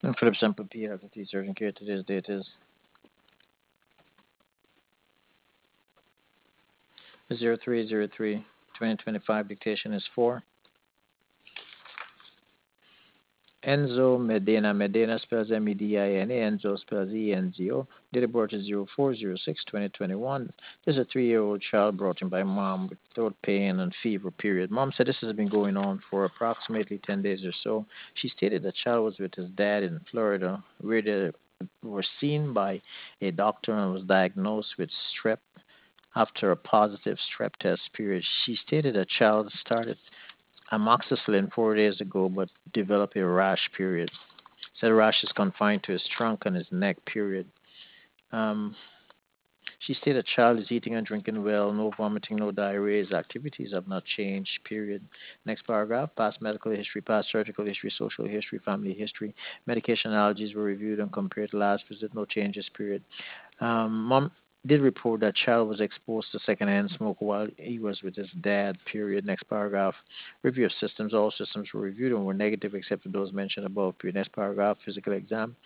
And Philip Sample P. Faculty Surgeon Care. Today's date is 03/03/2025. Dictation is 4. Enzo Medina. Medina spells Medina. Enzo spells Enzo. Date of birth is 04/06/2021. This is a 3-year-old child brought in by mom with throat pain and fever, period. Mom said this has been going on for approximately 10 days or so. She stated the child was with his dad in Florida, where they were seen by a doctor and was diagnosed with strep after a positive strep test, period. She stated the child started amoxicillin 4 days ago but developed a rash, period. Said the rash is confined to his trunk and his neck, period. Um, she stated the child is eating and drinking well, no vomiting, no diarrhea. His activities have not changed, period. Next paragraph, past medical history, past surgical history, social history, family history. Medication allergies were reviewed and compared to last visit, no changes, period. Mom did report that child was exposed to secondhand smoke while he was with his dad, period. Next paragraph. Review of systems. All systems were reviewed and were negative except for those mentioned above, period. Next paragraph. Physical exam.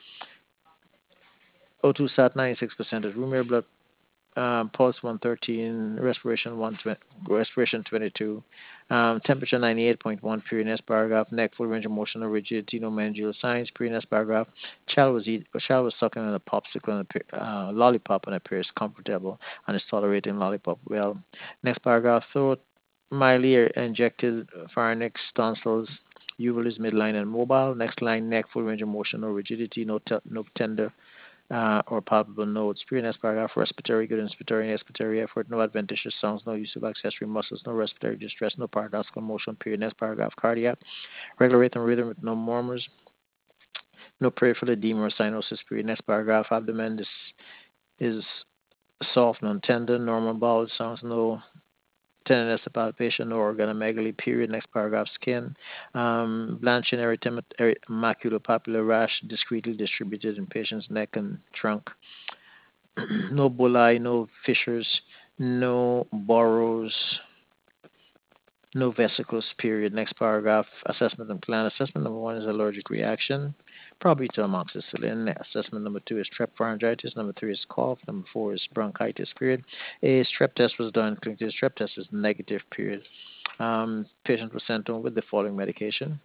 O2 sat 96% of room air blood, pulse 113, respiration 120, respiration 22, temperature 98.1, period. Next paragraph. Neck, full range of motion, no rigidity, no mandibular signs, period. Next paragraph. Child was sucking on a popsicle and lollipop and appears comfortable and is tolerating lollipop well. Next paragraph. Throat mildly injected pharynx, tonsils, uvulus, midline, and mobile. Next line. Neck, full range of motion, no rigidity, no tender or palpable nodes. Pre-next paragraph, respiratory, good inspiratory, and expiratory effort, no adventitious sounds, no use of accessory muscles, no respiratory distress, no paradoxical motion. Period. Next paragraph, cardiac, regular rhythm with no murmurs, no peripheral edema or cyanosis. Period. Next paragraph, abdomen is soft, non-tender, normal bowel sounds, no tenderness of palpation or organomegaly, period. Next paragraph, skin. Blanching maculopapular rash discretely distributed in patient's neck and trunk. No bullae, no fissures, no burrows, no vesicles, period. Next paragraph, assessment and plan. Assessment number 1 is allergic reaction, probably to amoxicillin. Assessment number 2 is strep pharyngitis. Number 3 is cough. Number 4 is bronchitis, period. A strep test was done. The strep test is negative, period. Patient was sent home with the following medication: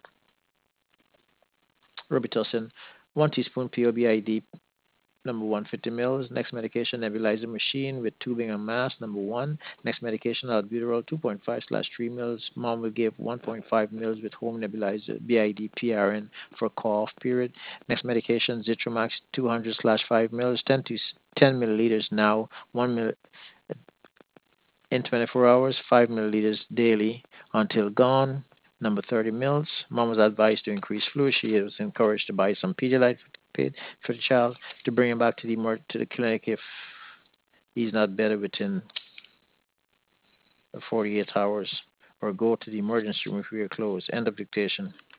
Robitussin, 1 teaspoon POBID number 150 mils. Next medication, nebulizer machine with tubing and mask, number 1. Next medication, albuterol, 2.5/3 mils. Mom will give 1.5 mils with home nebulizer, BID PRN for cough, period. Next medication, Zitromax, 200/5 mils, 10 milliliters now, 1 mil in 24 hours, 5 milliliters daily until gone. Number 30 mils. Mom was advised to increase fluid. She was encouraged to buy some Pedialyte for the child to bring him back to the clinic if he's not better within 48 hours, or go to the emergency room if we are closed. End of dictation.